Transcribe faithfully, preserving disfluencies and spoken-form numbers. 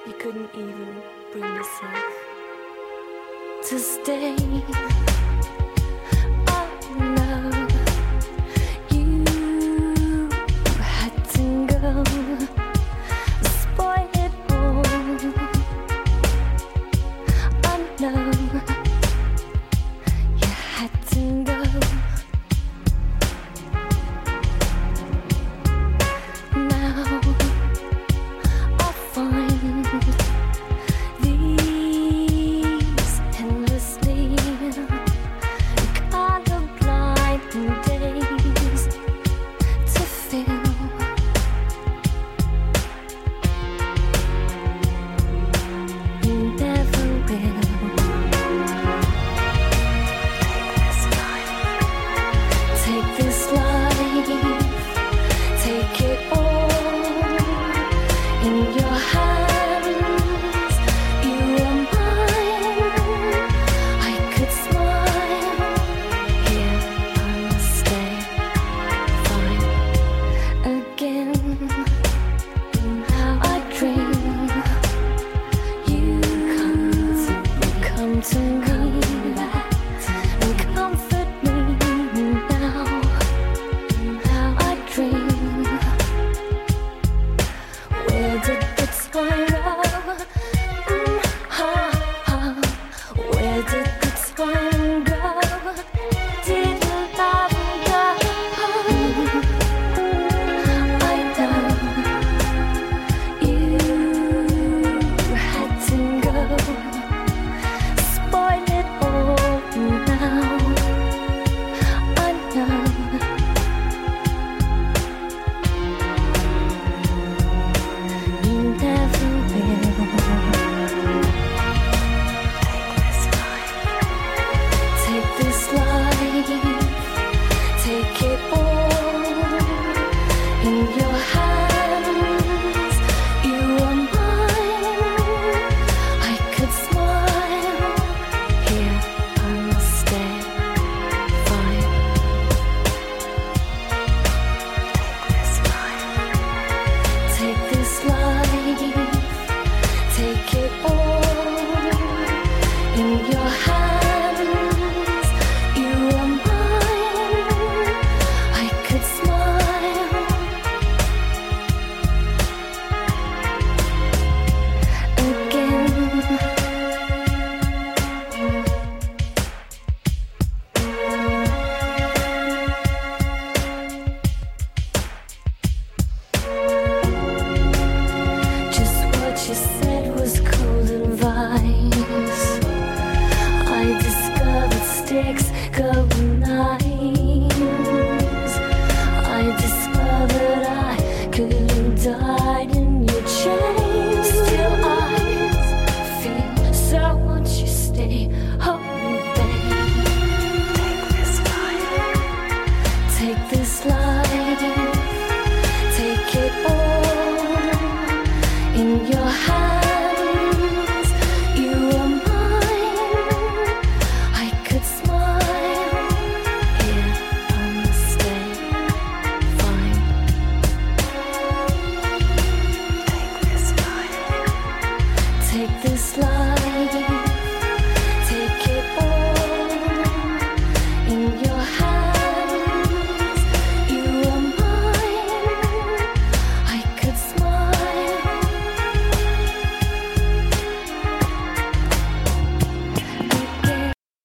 You couldn't even bring yourself to stay. Oh no, you had to go, spoil it all. Oh no, you had to go. Now I find these endlessly colorblind days to fill. You never will. Take this life, take it all in your hands. You are mine. I could smile. Here I must stay. Fine again. I dream you come to me and comfort me now. I dream. Where did the time go? Mm, ha, ha. Where did the time go? Did love go? I know you had to go. Spoil it all now. I know. You never will. Take this life, take it all in your hands. You are mine. I could smile. Here I must stay. Fine. Take this life, take it all in your hands. You are mine. I could smile again. Just what you said was cold advice. I discovered sticks, golden eyes. I discovered I could have died in your chains. Still I feel so. Won't you stay? Hold me, babe. Take this life. Take this life.